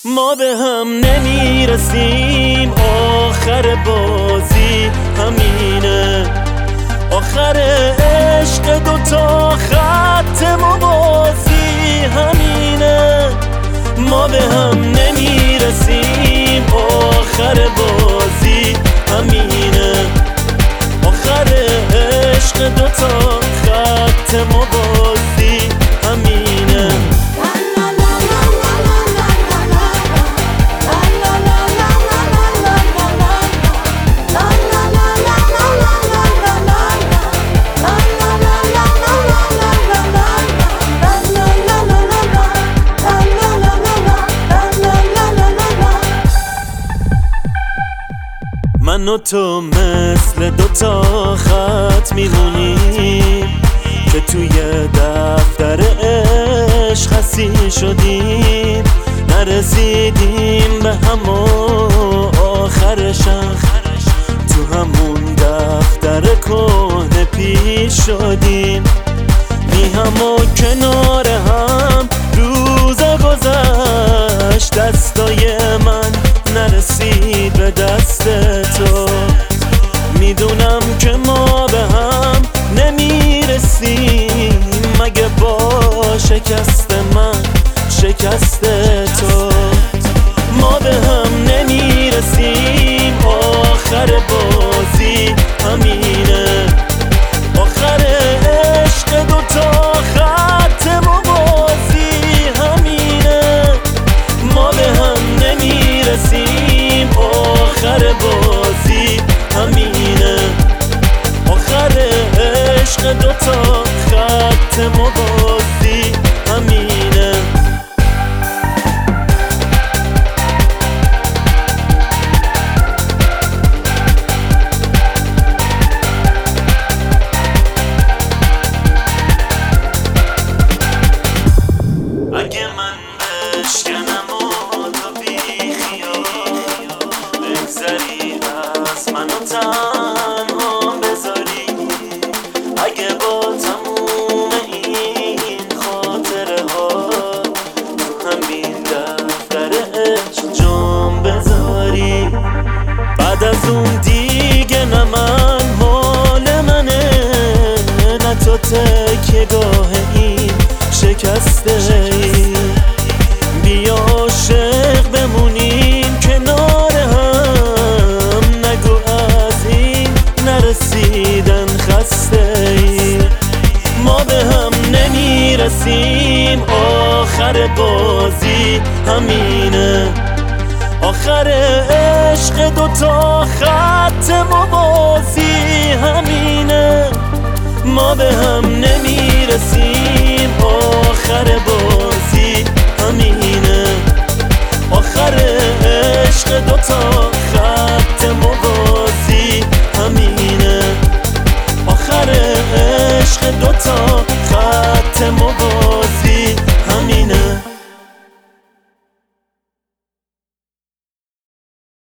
ما به هم نمیرسیم، آخر بازی همینه، آخر عشق دوتا خط موازی همینه. ما به هم نمیرسیم، آخر بازی همینه، آخر عشق دوتا خط موازی همینه. من و تو مثل دوتا خط میمونیم که توی دفتر عشق حسی شدیم، نرسیدیم به هم و آخرشم تو همون دفتر کهنه پیش شدیم. بی هم و کنار هم روزا گذشت، دستای من نرسید به دست تو. میدونم که ما به هم نمیرسیم، مگه با شکست من شکست تو. ما به هم نمیرسیم، آخر بازی همینه، آخر عشق دوتا خط موازی همینه. ما به هم نمیرسیم، آخر بازی همینه، آخر عشق دوتا خط موازی همینه. اگه من بشکنم و تو بیخیال بگذری از من و تنها بذاری، اگه با تموم این خاطره ها تو همین دفتر عشق جام بذاری، بعد از اون دیگه نه من مال منه، نه تو تکیه گاه این شکسته ای. بیا عاشق بمونیم کنار هم، نگو از این نرسیدن خسته ای. ما به هم نمیرسیم، آخر بازی همینه، آخر عشق دوتا خط موازی همینه.